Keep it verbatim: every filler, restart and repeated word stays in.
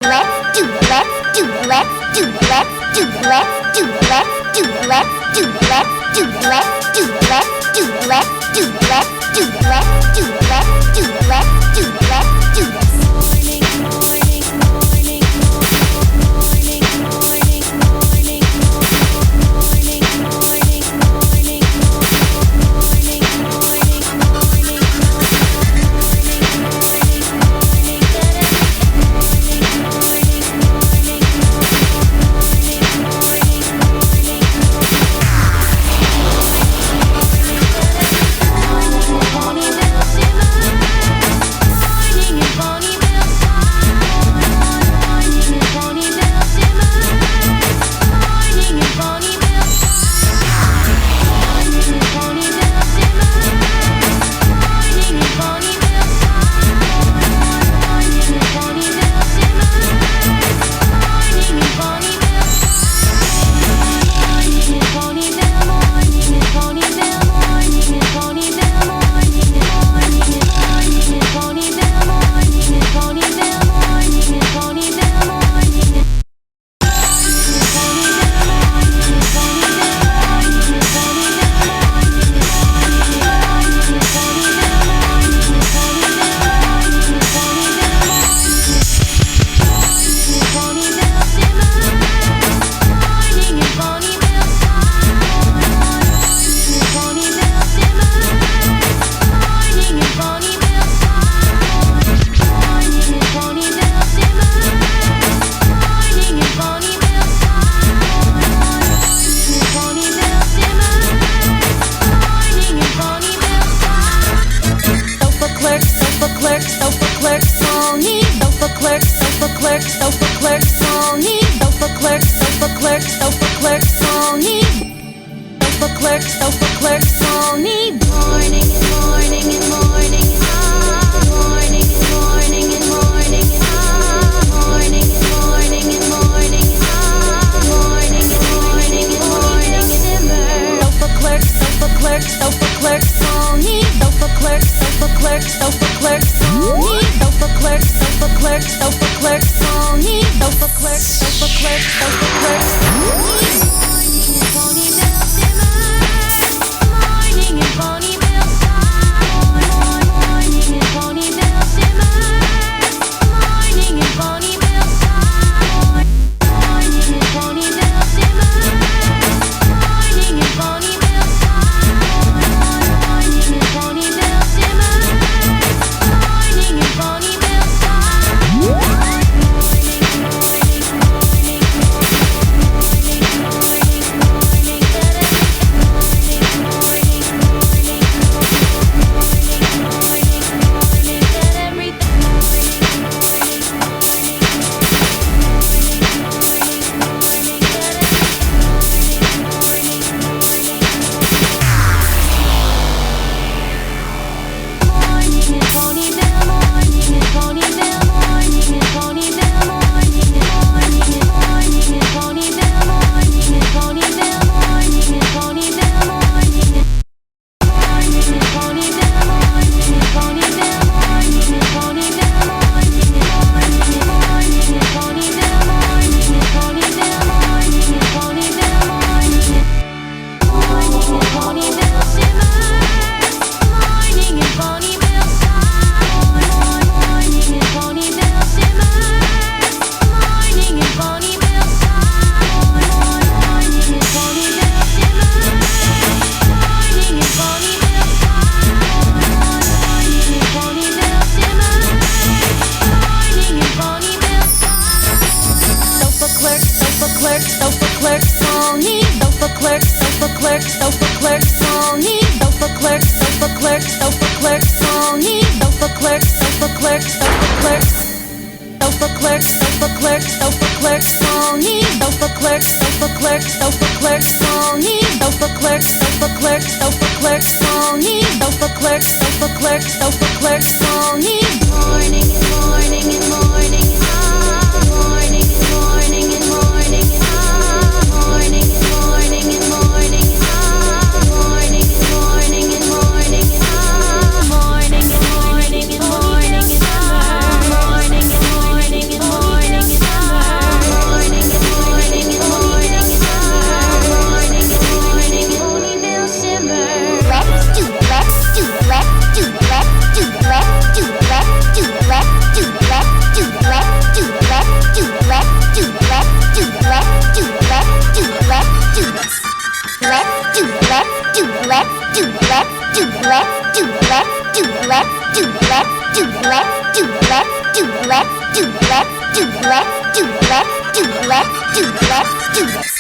let's do the let's do the let's do the let's do the let's do the let's do the let's do the let's do the let's do the let's do the let's do the let's do the let's do the let's do the let's do the let's do the morning morning morning morning morning morning morning morning morning morning morning morning morning morning, do the let's do the let's do the let's do the let's do the let's do the let's do the let's do this.